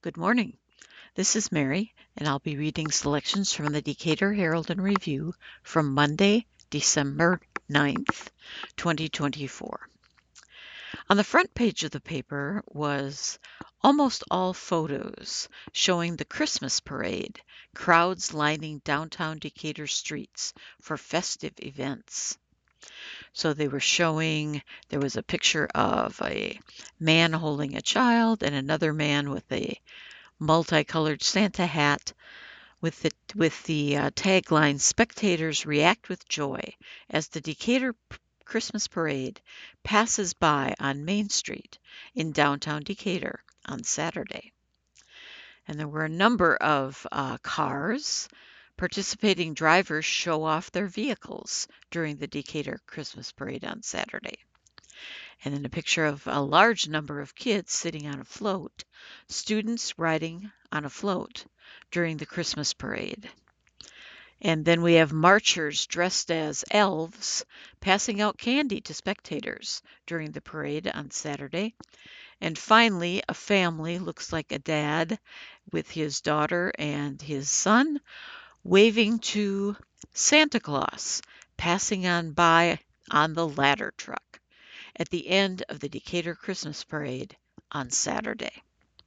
Good morning. This is Mary, and I'll be reading selections from the Decatur Herald and Review from Monday, December 9th, 2024. On the front page of the paper was almost all photos showing the Christmas parade, crowds lining downtown Decatur streets for festive events. So they were showing, there was a picture of a man holding a child and another man with a multicolored Santa hat with the tagline "Spectators react with joy as the Decatur Christmas Parade passes by on Main Street in downtown Decatur on Saturday." And there were a number of cars. Participating drivers show off their vehicles during the Decatur Christmas Parade on Saturday. And then a picture of a large number of kids sitting on a float, students riding on a float during the Christmas parade. And then we have marchers dressed as elves passing out candy to spectators during the parade on Saturday. And finally, a family, looks like a dad with his daughter and his son, waving to Santa Claus, passing on by on the ladder truck at the end of the Decatur Christmas Parade on Saturday.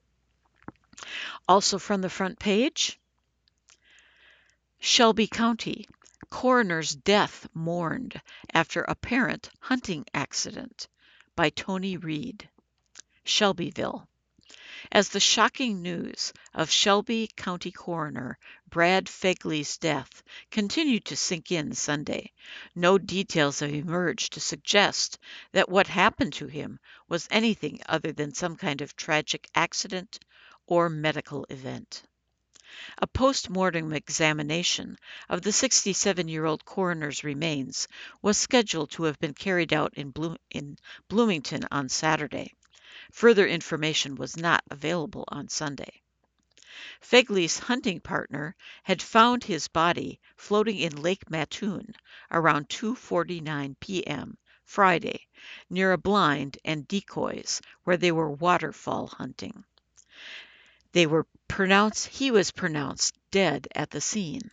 Also from the front page, Shelby County, coroner's death mourned after apparent hunting accident, by Tony Reed. Shelbyville. As the shocking news of Shelby County Coroner Brad Fegley's death continued to sink in Sunday, no details have emerged to suggest that what happened to him was anything other than some kind of tragic accident or medical event. A post-mortem examination of the 67-year-old coroner's remains was scheduled to have been carried out in Bloomington on Saturday. Further information was not available on Sunday. Fegley's hunting partner had found his body floating in Lake Mattoon around 2:49 p.m. Friday, near a blind and decoys where they were waterfowl hunting. He was pronounced dead at the scene.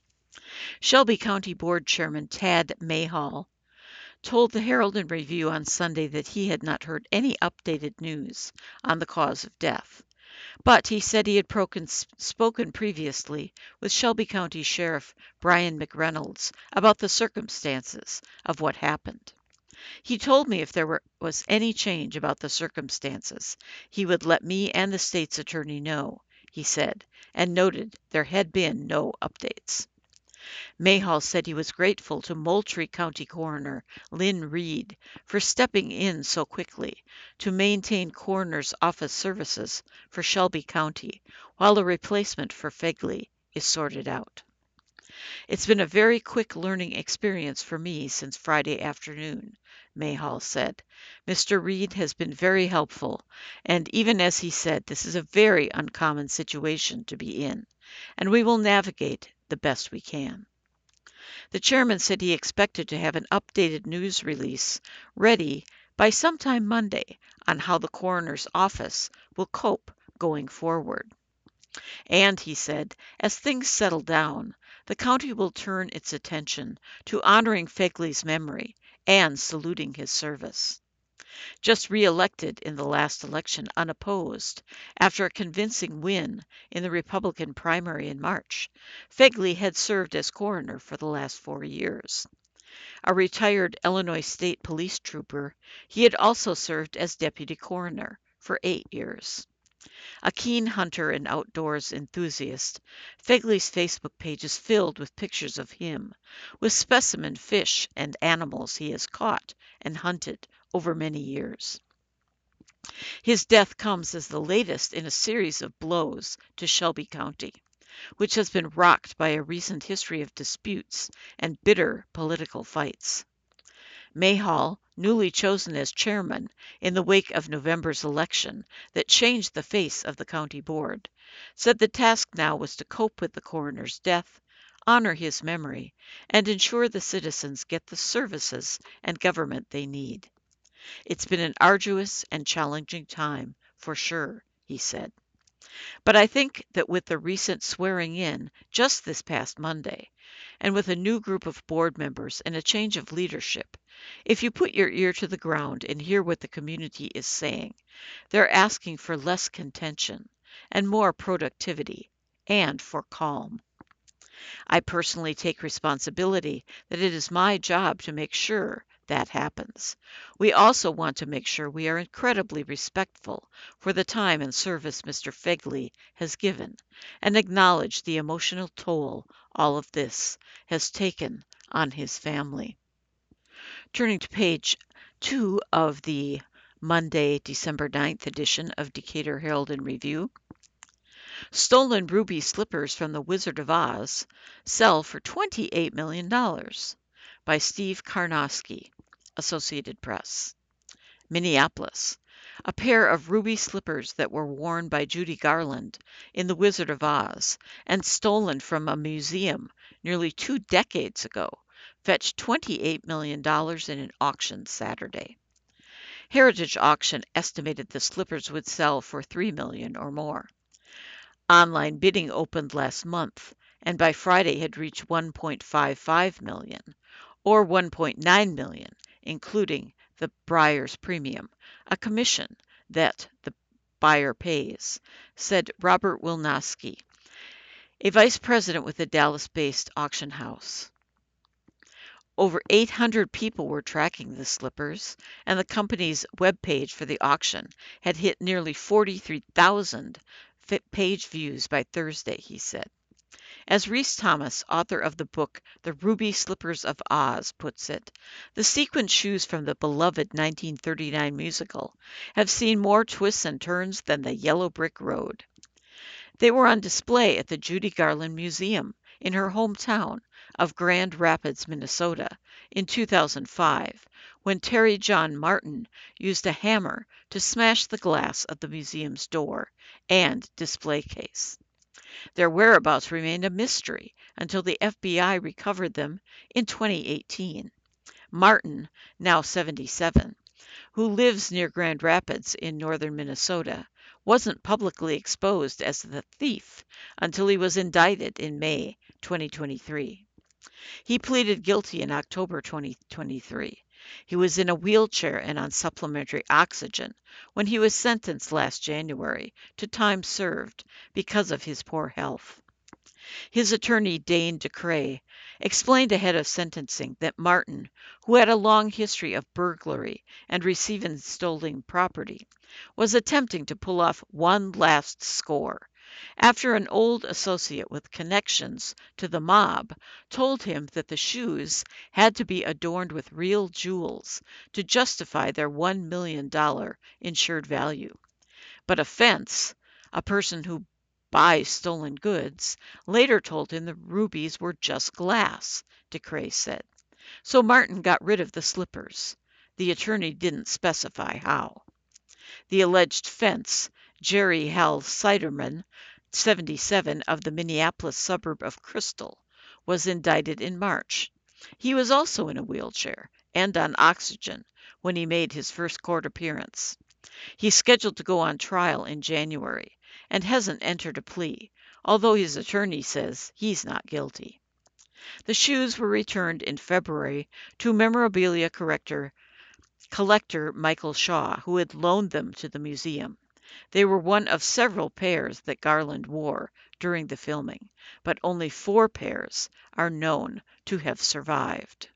Shelby County Board Chairman Tad Mayhall told the Herald and Review on Sunday that he had not heard any updated news on the cause of death, but he said he had spoken previously with Shelby County Sheriff Brian McReynolds about the circumstances of what happened. He told me if there was any change about the circumstances, he would let me and the state's attorney know, he said, and noted there had been no updates. Mayhall said he was grateful to Moultrie County Coroner Lynn Reed for stepping in so quickly to maintain coroner's office services for Shelby County while a replacement for Fegley is sorted out. "It's been a very quick learning experience for me since Friday afternoon," Mayhall said. "Mr. Reed has been very helpful, and even as he said, this is a very uncommon situation to be in, and we will navigate the best we can." The chairman said he expected to have an updated news release ready by sometime Monday on how the coroner's office will cope going forward. And, he said, as things settle down, the county will turn its attention to honoring Fegley's memory and saluting his service. Just re-elected in the last election unopposed, after a convincing win in the Republican primary in March, Fegley had served as coroner for the last 4 years. A retired Illinois State Police trooper, he had also served as deputy coroner for 8 years. A keen hunter and outdoors enthusiast, Fegley's Facebook page is filled with pictures of him, with specimen fish and animals he has caught and hunted over many years. His death comes as the latest in a series of blows to Shelby County, which has been rocked by a recent history of disputes and bitter political fights. Mayhall, newly chosen as chairman in the wake of November's election that changed the face of the county board, said the task now was to cope with the coroner's death, honor his memory, and ensure the citizens get the services and government they need. "It's been an arduous and challenging time, for sure," he said. But I think that with the recent swearing in just this past Monday, and with a new group of board members and a change of leadership, if you put your ear to the ground and hear what the community is saying, they're asking for less contention and more productivity and for calm. I personally take responsibility that it is my job to make sure that happens. We also want to make sure we are incredibly respectful for the time and service Mr. Fegley has given and acknowledge the emotional toll all of this has taken on his family. Turning to page 2 of the Monday, December 9th edition of Decatur Herald and Review. Stolen ruby slippers from the Wizard of Oz sell for $28 million by Steve Karnofsky, Associated Press. Minneapolis. A pair of ruby slippers that were worn by Judy Garland in The Wizard of Oz and stolen from a museum nearly 2 decades ago fetched $28 million in an auction Saturday. Heritage Auction estimated the slippers would sell for $3 million or more. Online bidding opened last month and by Friday had reached 1.55 million or 1.9 million, including the buyer's premium, a commission that the buyer pays, said Robert Wilnowski, a vice president with the Dallas-based auction house. Over 800 people were tracking the slippers, and the company's webpage for the auction had hit nearly 43,000 page views by Thursday, he said. As Rhys Thomas, author of the book The Ruby Slippers of Oz, puts it, the sequin shoes from the beloved 1939 musical have seen more twists and turns than the yellow brick road. They were on display at the Judy Garland Museum in her hometown of Grand Rapids, Minnesota, in 2005, when Terry John Martin used a hammer to smash the glass of the museum's door and display case. Their whereabouts remained a mystery until the FBI recovered them in 2018. Martin, now 77, who lives near Grand Rapids in northern Minnesota, wasn't publicly exposed as the thief until he was indicted in May 2023. He pleaded guilty in October 2023. He was in a wheelchair and on supplementary oxygen when he was sentenced last January to time served because of his poor health. His attorney, Dane DeCray, explained ahead of sentencing that Martin, who had a long history of burglary and receiving stolen property, was attempting to pull off one last score after an old associate with connections to the mob told him that the shoes had to be adorned with real jewels to justify their $1 million insured value. But a fence, a person who buys stolen goods, later told him the rubies were just glass, DeCray said. So Martin got rid of the slippers. The attorney didn't specify how. The alleged fence, Jerry Hal Siderman, 77, of the Minneapolis suburb of Crystal, was indicted in March. He was also in a wheelchair and on oxygen when he made his first court appearance. He's scheduled to go on trial in January and hasn't entered a plea, although his attorney says he's not guilty. The shoes were returned in February to memorabilia collector Michael Shaw, who had loaned them to the museum. They were one of several pairs that Garland wore during the filming, but only 4 pairs are known to have survived.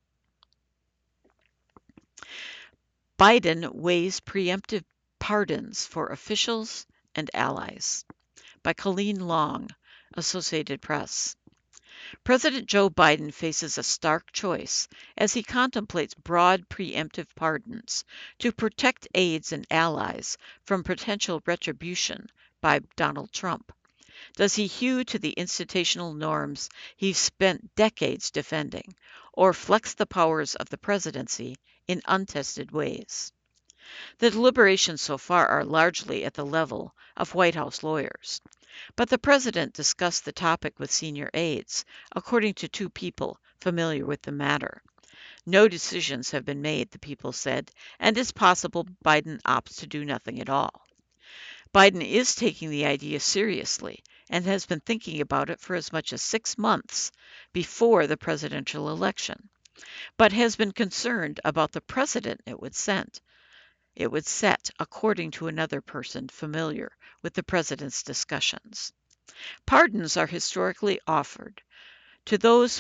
Biden weighs preemptive pardons for officials and allies, by Colleen Long, Associated Press. President Joe Biden faces a stark choice as he contemplates broad preemptive pardons to protect aides and allies from potential retribution by Donald Trump. Does he hew to the institutional norms he's spent decades defending, or flex the powers of the presidency in untested ways? The deliberations so far are largely at the level of White House lawyers. But the president discussed the topic with senior aides, according to 2 people familiar with the matter. No decisions have been made, the people said, and it's possible Biden opts to do nothing at all. Biden is taking the idea seriously and has been thinking about it for as much as 6 months before the presidential election, but has been concerned about the precedent it would set, according to another person familiar with the president's discussions. Pardons are historically offered to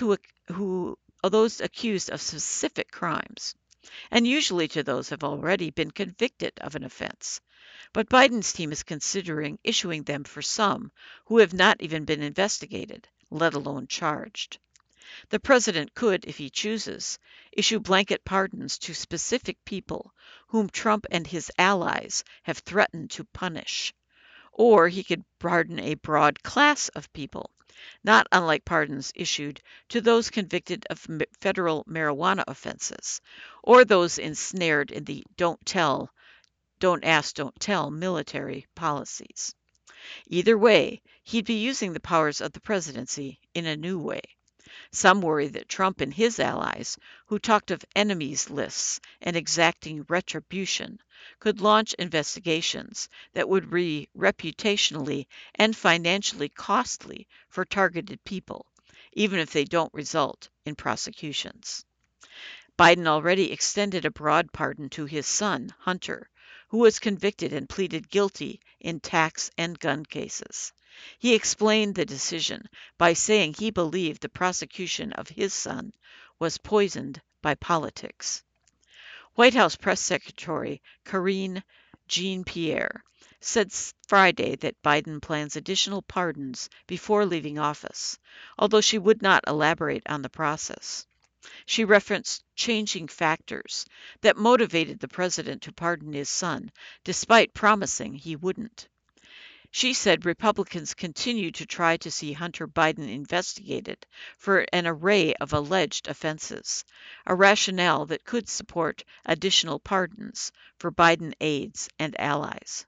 those accused of specific crimes, and usually to those who have already been convicted of an offense. But Biden's team is considering issuing them for some who have not even been investigated, let alone charged. The president could, if he chooses, issue blanket pardons to specific people whom Trump and his allies have threatened to punish. Or he could pardon a broad class of people, not unlike pardons issued to those convicted of federal marijuana offenses, or those ensnared in the don't tell, don't ask, don't tell military policies. Either way, he'd be using the powers of the presidency in a new way. Some worry that Trump and his allies, who talked of enemies lists and exacting retribution, could launch investigations that would be reputationally and financially costly for targeted people, even if they don't result in prosecutions. Biden already extended a broad pardon to his son, Hunter, who was convicted and pleaded guilty in tax and gun cases. He explained the decision by saying he believed the prosecution of his son was poisoned by politics. White House Press Secretary Karine Jean-Pierre said Friday that Biden plans additional pardons before leaving office, although she would not elaborate on the process. She referenced changing factors that motivated the president to pardon his son, despite promising he wouldn't. She said Republicans continue to try to see Hunter Biden investigated for an array of alleged offenses, a rationale that could support additional pardons for Biden aides and allies.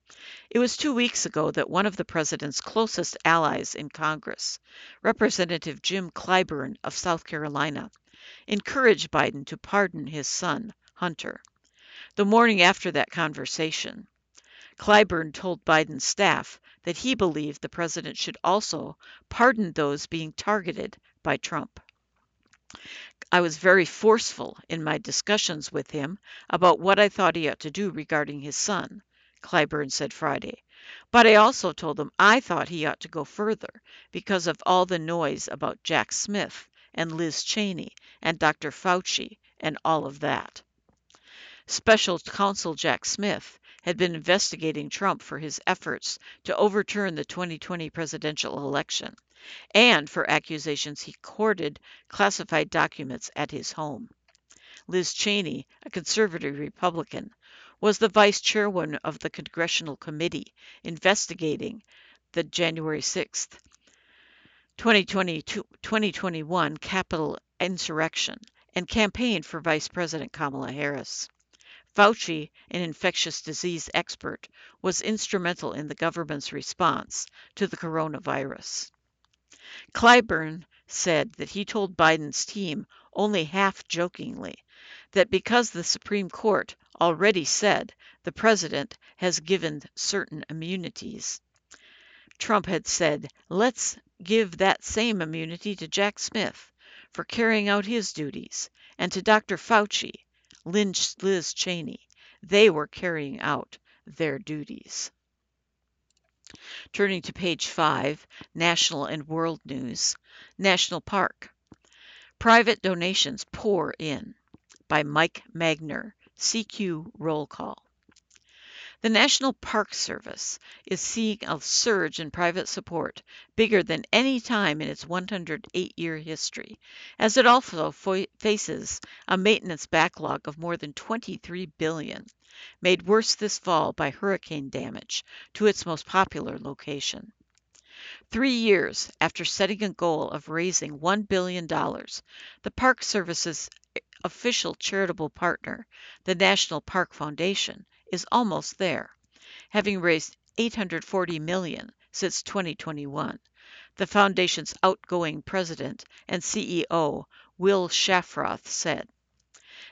It was 2 weeks ago that one of the president's closest allies in Congress, Representative Jim Clyburn of South Carolina, encouraged Biden to pardon his son, Hunter. The morning after that conversation, Clyburn told Biden's staff that he believed the president should also pardon those being targeted by Trump. I was very forceful in my discussions with him about what I thought he ought to do regarding his son, Clyburn said Friday. But I also told him I thought he ought to go further because of all the noise about Jack Smith and Liz Cheney and Dr. Fauci and all of that. Special counsel Jack Smith had been investigating Trump for his efforts to overturn the 2020 presidential election and for accusations he hoarded classified documents at his home. Liz Cheney, a conservative Republican, was the vice chairwoman of the congressional committee investigating the January 6, 2021 Capitol insurrection and campaigned for Vice President Kamala Harris. Fauci, an infectious disease expert, was instrumental in the government's response to the coronavirus. Clyburn said that he told Biden's team only half jokingly that because the Supreme Court already said the president has given certain immunities, Trump had said, let's give that same immunity to Jack Smith for carrying out his duties, and to Dr. Fauci, Liz Cheney. They were carrying out their duties. Turning to page 5, National and World News. National Park. Private donations pour in, by Mike Magner, CQ Roll Call. The National Park Service is seeing a surge in private support bigger than any time in its 108-year history, as it also faces a maintenance backlog of more than $23 billion, made worse this fall by hurricane damage to its most popular location. 3 years after setting a goal of raising $1 billion, the Park Service's official charitable partner, the National Park Foundation, is almost there, having raised $840 million since 2021. The foundation's outgoing president and CEO, Will Shafroth, said.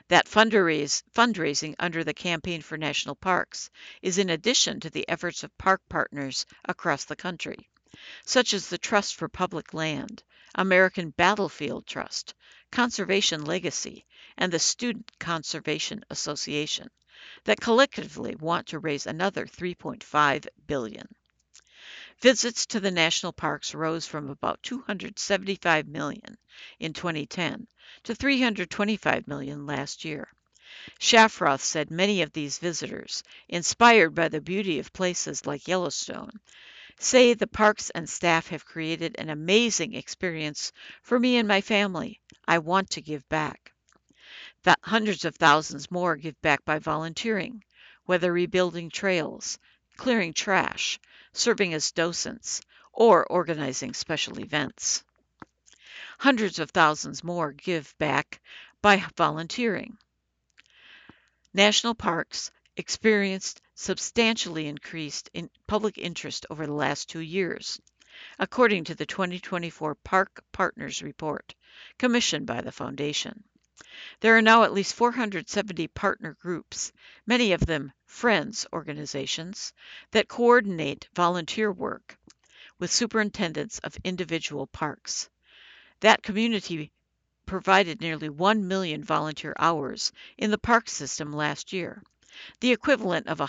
That fundraising under the Campaign for National Parks is in addition to the efforts of park partners across the country, such as the Trust for Public Land, American Battlefield Trust, Conservation Legacy, and the Student Conservation Association, that collectively want to raise another $3.5 billion. Visits to the national parks rose from about 275 million in 2010 to 325 million last year. Shafroth said many of these visitors, inspired by the beauty of places like Yellowstone, say the parks and staff have created an amazing experience for me and my family. I want to give back. Hundreds of thousands more give back by volunteering, whether rebuilding trails, clearing trash, serving as docents, or organizing special events. Hundreds of thousands more give back by volunteering. National parks experienced substantially increased in public interest over the last 2 years, according to the 2024 Park Partners Report, commissioned by the Foundation. There are now at least 470 partner groups, many of them Friends organizations, that coordinate volunteer work with superintendents of individual parks. That community provided nearly 1 million volunteer hours in the park system last year, the equivalent of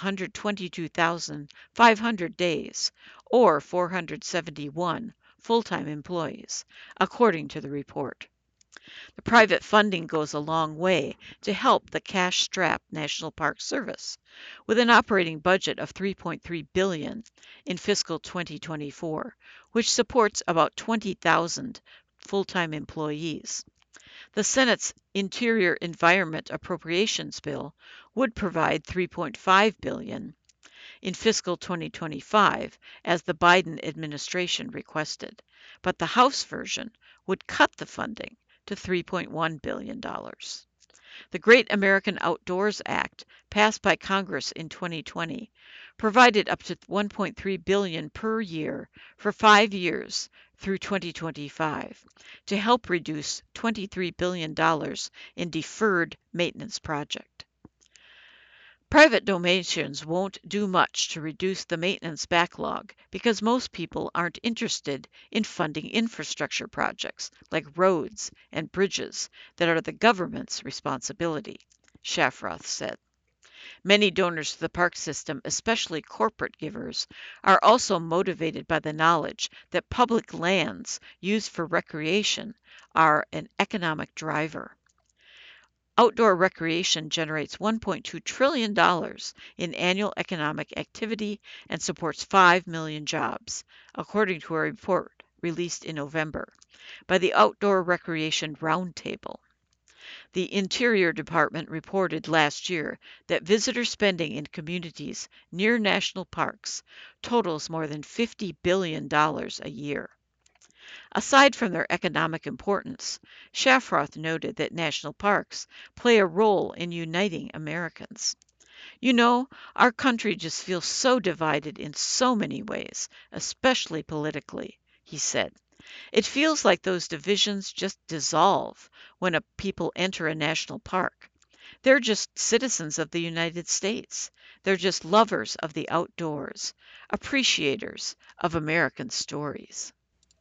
122,500 days, or 471 full-time employees, according to the report. The private funding goes a long way to help the cash-strapped National Park Service, with an operating budget of $3.3 billion in fiscal 2024, which supports about 20,000 full-time employees. The Senate's Interior Environment Appropriations Bill would provide $3.5 billion in fiscal 2025, as the Biden administration requested, but the House version would cut the funding to $3.1 billion. The Great American Outdoors Act, passed by Congress in 2020, provided up to $1.3 billion per year for 5 years through 2025 to help reduce $23 billion in deferred maintenance projects. Private donations won't do much to reduce the maintenance backlog because most people aren't interested in funding infrastructure projects like roads and bridges that are the government's responsibility, Shafroth said. Many donors to the park system, especially corporate givers, are also motivated by the knowledge that public lands used for recreation are an economic driver. Outdoor recreation generates $1.2 trillion in annual economic activity and supports 5 million jobs, according to a report released in November by the Outdoor Recreation Roundtable. The Interior Department reported last year that visitor spending in communities near national parks totals more than $50 billion a year. Aside from their economic importance, Shafroth noted that national parks play a role in uniting Americans. You know, our country just feels so divided in so many ways, especially politically, he said. It feels like those divisions just dissolve when people enter a national park. They're just citizens of the United States. They're just lovers of the outdoors, appreciators of American stories.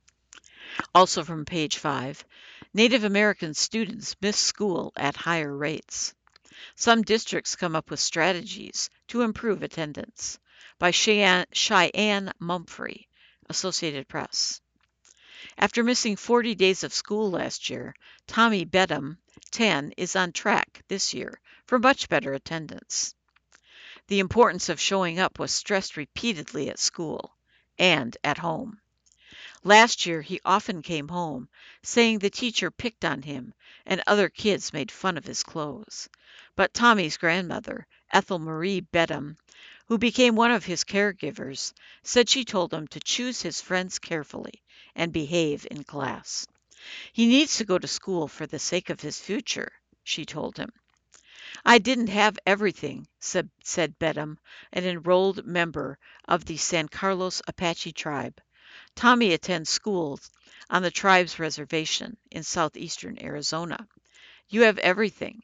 Also from page 5, Native American students miss school at higher rates. Some districts come up with strategies to improve attendance. By Cheyenne Mumphrey, Associated Press. After missing 40 days of school last year, Tommy Bedham, 10, is on track this year for much better attendance. The importance of showing up was stressed repeatedly at school and at home. Last year he often came home saying the teacher picked on him and other kids made fun of his clothes. But Tommy's grandmother, Ethel Marie Bedham, who became one of his caregivers, said she told him to choose his friends carefully and behave in class. He needs to go to school for the sake of his future, she told him. I didn't have everything, said Bedham, an enrolled member of the San Carlos Apache tribe. Tommy attends schools on the tribe's reservation in southeastern Arizona. You have everything.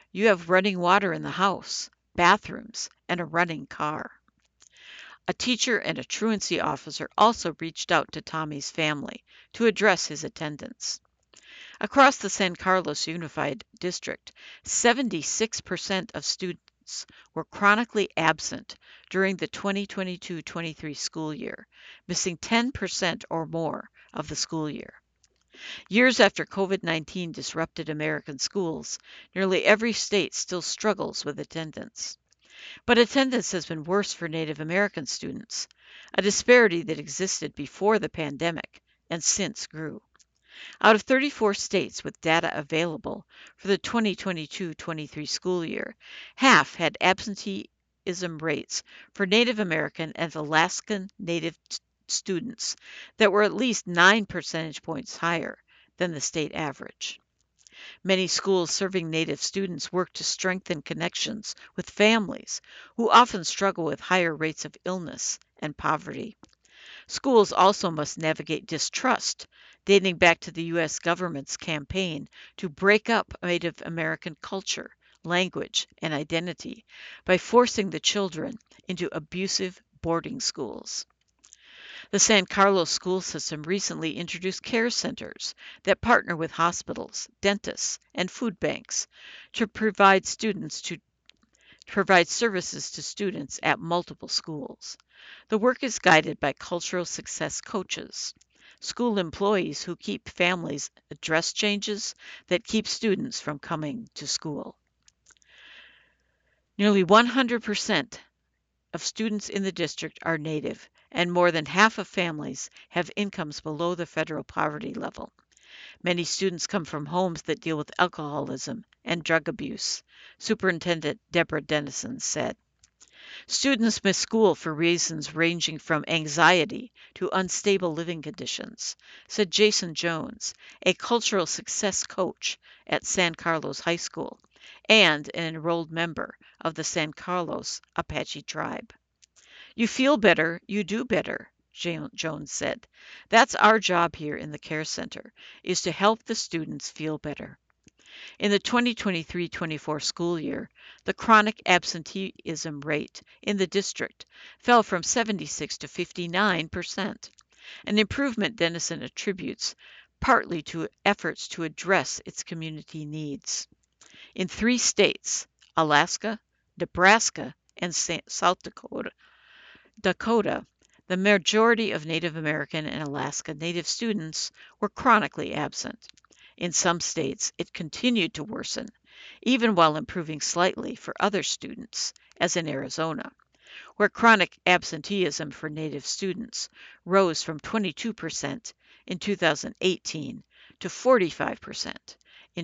You have running water in the house, bathrooms, and a running car. A teacher and a truancy officer also reached out to Tommy's family to address his attendance. Across the San Carlos Unified District, 76% of students were chronically absent during the 2022-23 school year, missing 10% or more of the school year. Years after COVID-19 disrupted American schools, nearly every state still struggles with attendance. But attendance has been worse for Native American students, a disparity that existed before the pandemic and since grew. Out of 34 states with data available for the 2022-23 school year, half had absenteeism rates for Native American and Alaskan Native students that were at least 9 percentage points higher than the state average. Many schools serving Native students work to strengthen connections with families who often struggle with higher rates of illness and poverty. Schools also must navigate distrust, dating back to the U.S. government's campaign to break up Native American culture, language, and identity by forcing the children into abusive boarding schools. The San Carlos school system recently introduced care centers that partner with hospitals, dentists, and food banks to provide services to students at multiple schools. The work is guided by cultural success coaches, school employees who keep families address changes that keep students from coming to school. Nearly 100% of students in the district are Native, and more than half of families have incomes below the federal poverty level. Many students come from homes that deal with alcoholism and drug abuse, Superintendent Deborah Dennison said. Students miss school for reasons ranging from anxiety to unstable living conditions, said Jason Jones, a cultural success coach at San Carlos High School and an enrolled member of the San Carlos Apache tribe. You feel better, you do better, Jones said. That's our job here in the care center, is to help the students feel better. In the 2023-24 school year, the chronic absenteeism rate in the district fell from 76 to 59%, an improvement Dennison attributes partly to efforts to address its community needs. In 3 states, Alaska, Nebraska, and South Dakota, the majority of Native American and Alaska Native students were chronically absent. In some states, it continued to worsen, even while improving slightly for other students, as in Arizona, where chronic absenteeism for Native students rose from 22% in 2018 to 45% in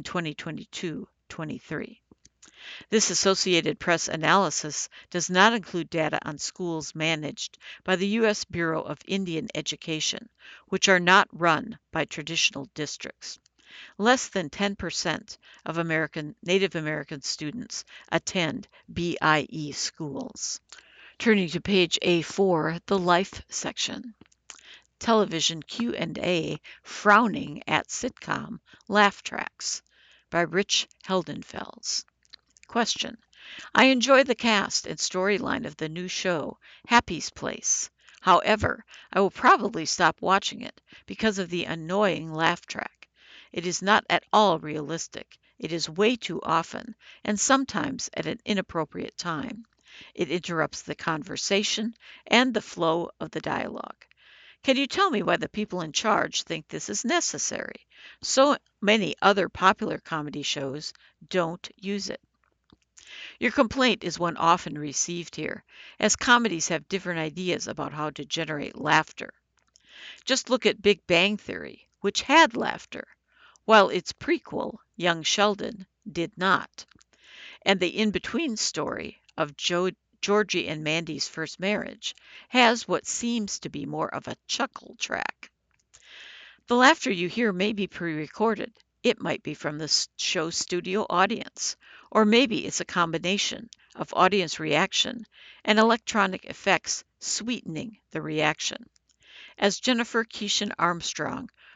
2022-23. This Associated Press analysis does not include data on schools managed by the U.S. Bureau of Indian Education, which are not run by traditional districts. Less than 10% of Native American students attend BIE schools. Turning to page A4, the Life section. Television Q&A Frowning at Sitcom Laugh Tracks by Rich Heldenfels. Question. I enjoy the cast and storyline of the new show, Happy's Place. However, I will probably stop watching it because of the annoying laugh track. It is not at all realistic. It is way too often, and sometimes at an inappropriate time. It interrupts the conversation and the flow of the dialogue. Can you tell me why the people in charge think this is necessary? So many other popular comedy shows don't use it. Your complaint is one often received here, as comedies have different ideas about how to generate laughter. Just look at Big Bang Theory, which had laughter, while its prequel, Young Sheldon, did not. And the in-between story of Georgie and Mandy's first marriage has what seems to be more of a chuckle track. The laughter you hear may be pre-recorded. It might be from the show's studio audience, or maybe it's a combination of audience reaction and electronic effects sweetening the reaction. As Jennifer Keeshan Armstrong,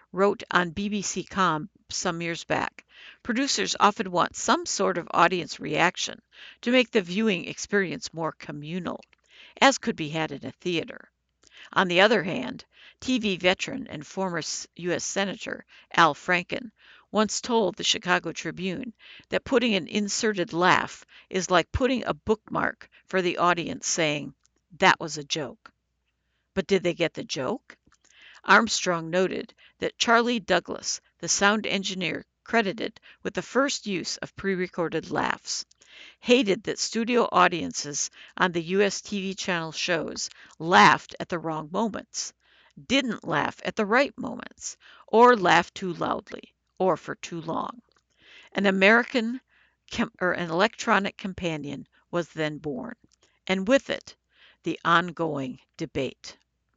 wrote on BBC Com some years back, producers often want some sort of audience reaction to make the viewing experience more communal, as could be had in a theater. On the other hand, TV veteran and former U.S. Senator Al Franken once told the Chicago Tribune that putting an inserted laugh is like putting a bookmark for the audience saying, "That was a joke." But did they get the joke? Armstrong noted that Charlie Douglas, the sound engineer credited with the first use of pre-recorded laughs, hated that studio audiences on the U.S. TV channel shows laughed at the wrong moments, didn't laugh at the right moments, or laughed too loudly, or for too long. An an electronic companion was then born, and with it, the ongoing debate.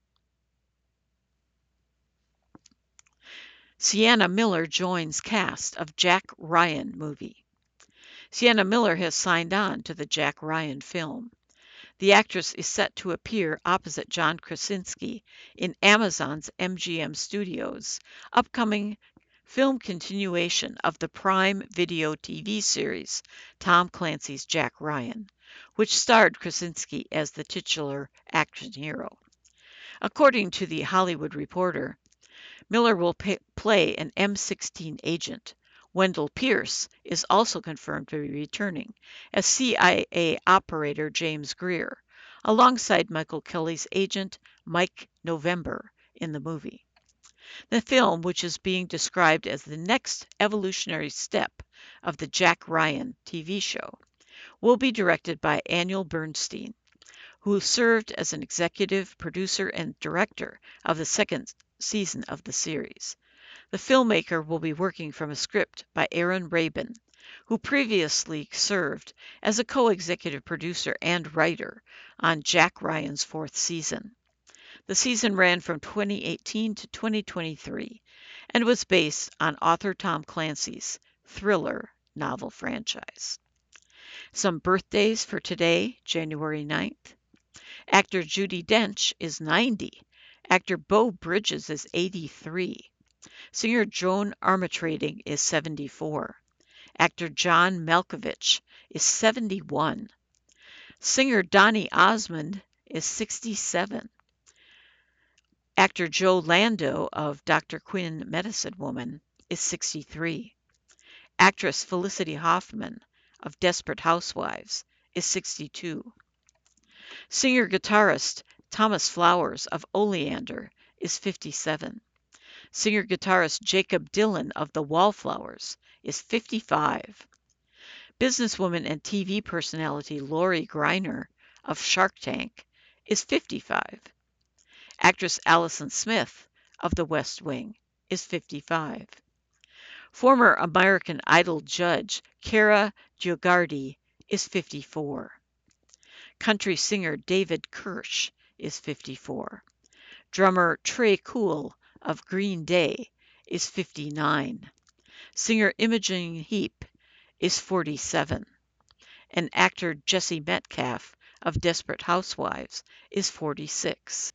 Sienna Miller joins cast of Jack Ryan movie. Sienna Miller has signed on to the Jack Ryan film. The actress is set to appear opposite John Krasinski in Amazon's MGM Studios' upcoming film continuation of the Prime Video TV series Tom Clancy's Jack Ryan, which starred Krasinski as the titular action hero. According to The Hollywood Reporter, Miller will play an M16 agent. Wendell Pierce is also confirmed to be returning as CIA operator James Greer, alongside Michael Kelly's agent Mike November in the movie. The film, which is being described as the next evolutionary step of the Jack Ryan TV show, will be directed by Daniel Bernstein, who served as an executive producer and director of the second season of the series. The filmmaker will be working from a script by Aaron Rabin, who previously served as a co-executive producer and writer on Jack Ryan's fourth season. The season ran from 2018 to 2023 and was based on author Tom Clancy's thriller novel franchise. Some birthdays for today, January 9th. Actor Judi Dench is 90. Actor Beau Bridges is 83. Singer Joan Armatrading is 74. Actor John Malkovich is 71. Singer Donny Osmond is 67. Actor Joe Lando of Dr. Quinn Medicine Woman is 63. Actress Felicity Huffman of Desperate Housewives is 62. Singer-guitarist Thomas Flowers of Oleander is 57. Singer-guitarist Jakob Dylan of the Wallflowers is 55. Businesswoman and TV personality Lori Greiner of Shark Tank is 55. Actress Allison Smith of The West Wing is 55. Former American Idol judge Kara Giugardi is 54. Country singer David Kirsch is 54. Drummer Trey Cool of Green Day is 59. Singer Imogen Heap is 47. And actor Jesse Metcalfe of Desperate Housewives is 46.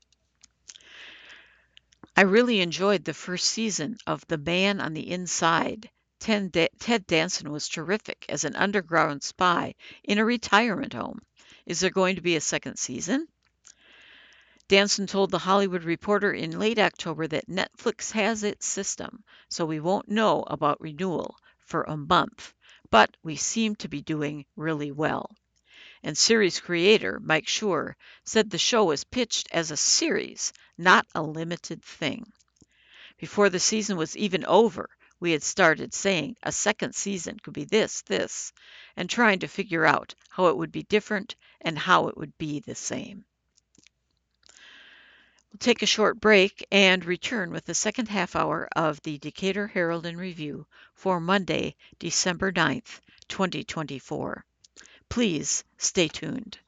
I really enjoyed the first season of The Man on the Inside. Ted Danson was terrific as an underground spy in a retirement home. Is there going to be a second season? Danson told The Hollywood Reporter in late October that Netflix has its system, so we won't know about renewal for a month, but we seem to be doing really well. And series creator Mike Schur said the show was pitched as a series, not a limited thing. Before the season was even over, we had started saying a second season could be this, and trying to figure out how it would be different and how it would be the same. We'll take a short break and return with the second half hour of the Decatur Herald in Review for Monday, December 9th, 2024. Please stay tuned.